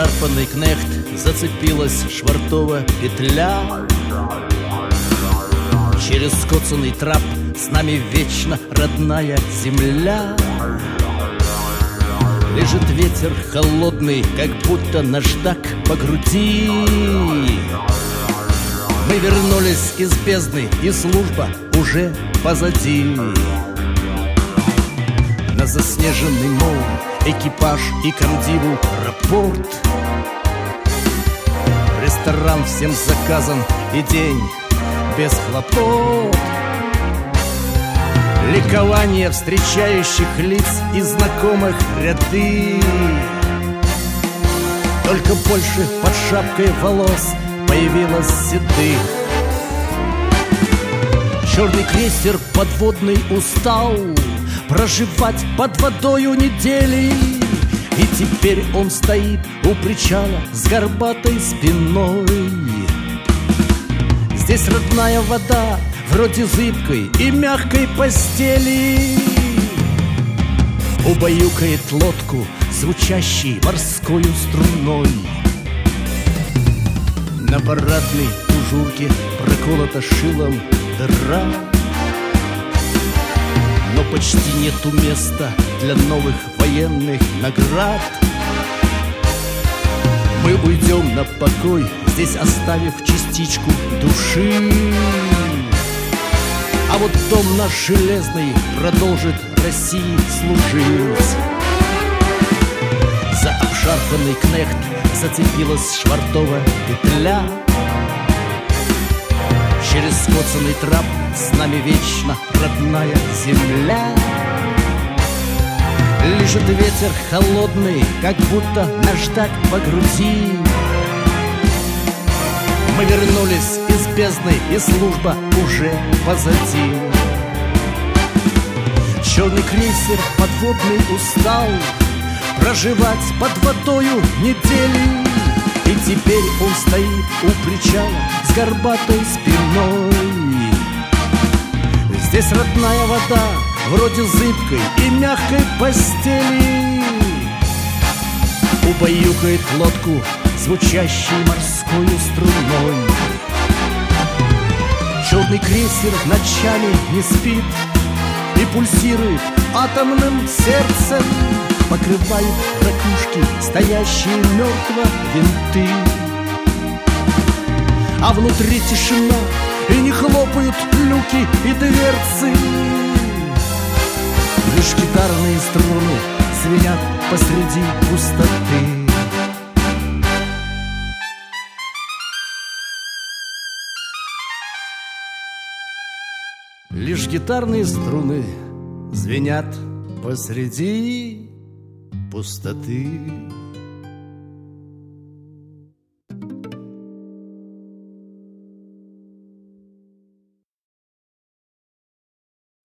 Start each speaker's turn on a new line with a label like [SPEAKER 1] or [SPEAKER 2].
[SPEAKER 1] обшарпанный кнехт зацепилась швартовая петля. Через скоцанный трап с нами вечно родная земля. Лежит ветер холодный, как будто наждак по груди. Мы вернулись из бездны, и служба уже позади. На заснеженный мол экипаж и комдиву рапорт. Ресторан всем заказан, и день без хлопот. Ликование встречающих лиц и знакомых ряды. Только больше под шапкой волос появилось седых. Черный крейсер подводный устал проживать под водою недели. И теперь он стоит у причала с горбатой спиной. Здесь родная вода, вроде зыбкой и мягкой постели. Убаюкает лодку, звучащей морской струной. На парадной тужурке проколота шилом дыра. Но почти нету места для новых военных наград. Мы уйдем на покой, здесь оставив частичку души. А вот дом наш железный продолжит России служить. За обшарпанный кнехт зацепилась швартовая петля. Через скоцанный трап с нами вечно родная земля. Лежит ветер холодный, как будто наждак по груди. Мы вернулись из бездны, и служба уже позади. Черный крейсер подводный устал проживать под водою недели. И теперь он стоит у причала с горбатой спиной. Здесь родная вода, вроде зыбкой и мягкой постели. Убаюкает лодку, звучащей морской струной. Черный крейсер ночами не спит и пульсирует атомным сердцем. Покрывают ракушки, стоящие мертво винты. А внутри тишина, и не хлопают люки и дверцы. Лишь гитарные струны звенят посреди пустоты. Лишь гитарные струны звенят посреди пустоты.